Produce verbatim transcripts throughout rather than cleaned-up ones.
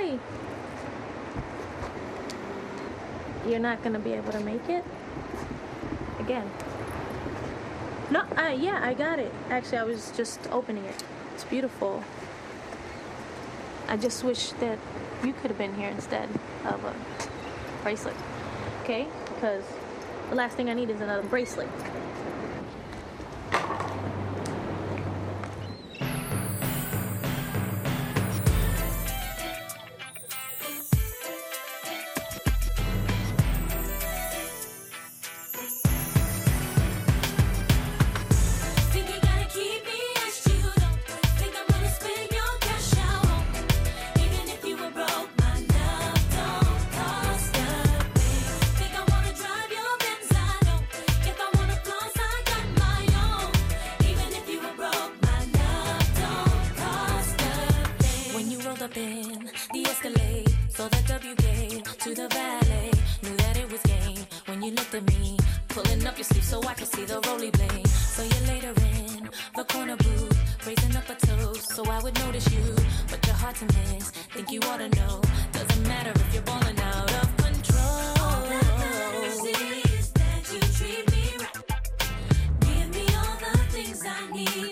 Hey, you're not gonna be able to make it again. No, uh, yeah, I got it. Actually, I was just opening it. It's beautiful. I just wish that you could have been here instead of a bracelet. Okay? Because the last thing I need is another bracelet. The Escalade, saw the W gate to the valet. Knew that it was game when you looked at me, pulling up your sleeve so I could see the roly blade. So you later in the corner booth, raising up a toast so I would notice you, but you're hard to miss. Think you ought to know. Doesn't matter if you're balling out of control. All that matters is that you treat me right. Give me all the things I need.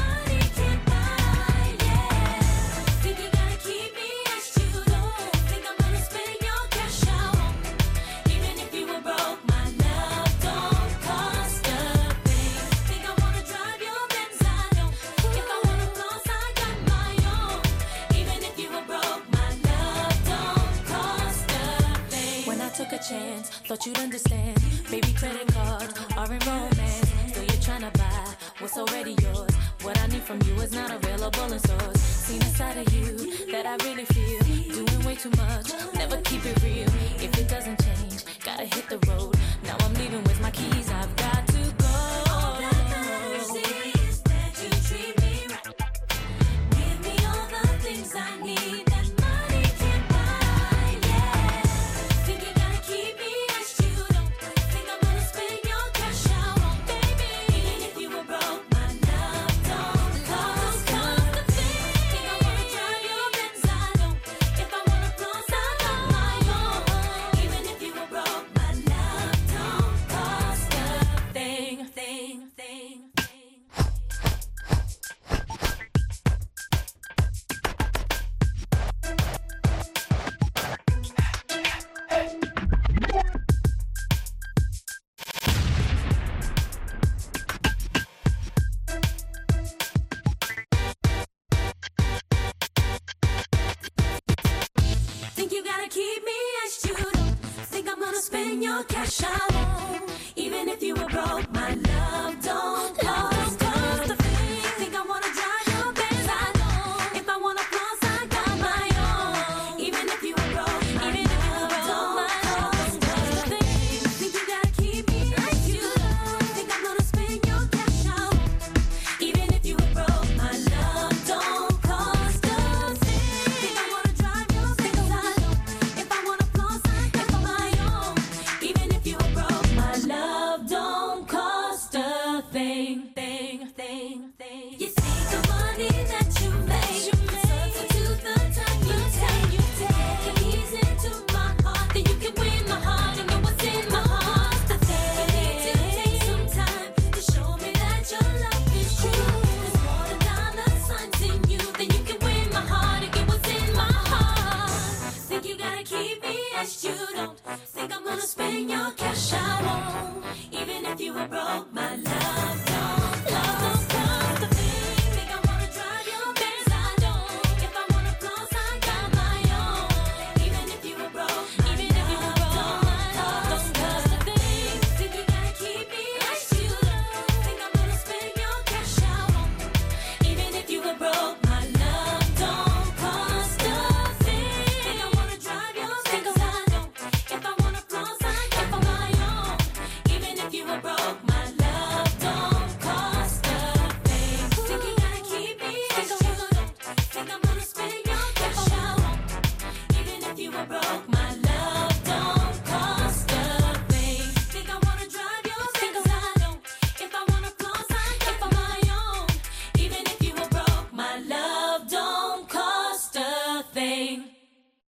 Chance, thought you'd understand. Baby, credit cards are in romance. Still you're trying to buy what's already yours. What I need from you is not available in stores. Seen a side of you that I really feel. Doing way too much, never keep it real. If it doesn't change, gotta hit the road. Now I'm leaving with my keys, I've got to go. All that matters is that you treat me right. Give me all the things I need. Spend your cash, I won't. Even if you were broke, my love don't cost a thing. Think I wanna drive your Benz, I don't. If I wanna floss, I got my own. Even if you were broke, even if you were broke, my love don't cost a thing. Think you gotta keep me like you love. Think I'm gonna spend your cash, I won't. Even if you were broke, my love don't cost a thing. Think I wanna drive your Benz, I don't. If I wanna floss, I got my own. Love don't cost a thing, thing, thing, thing. You think the money that you make, you substitute the time you take, you take. Ease into my heart, then you can win my heart and know what's in my heart. The thing you need to take some time to show me that your love is true. There's more than dollar signs in you, then you can win my heart and get what's in my heart. Think you gotta keep me as you don't. Think I'm gonna spend your cash, I won't. Even if you were broke, my love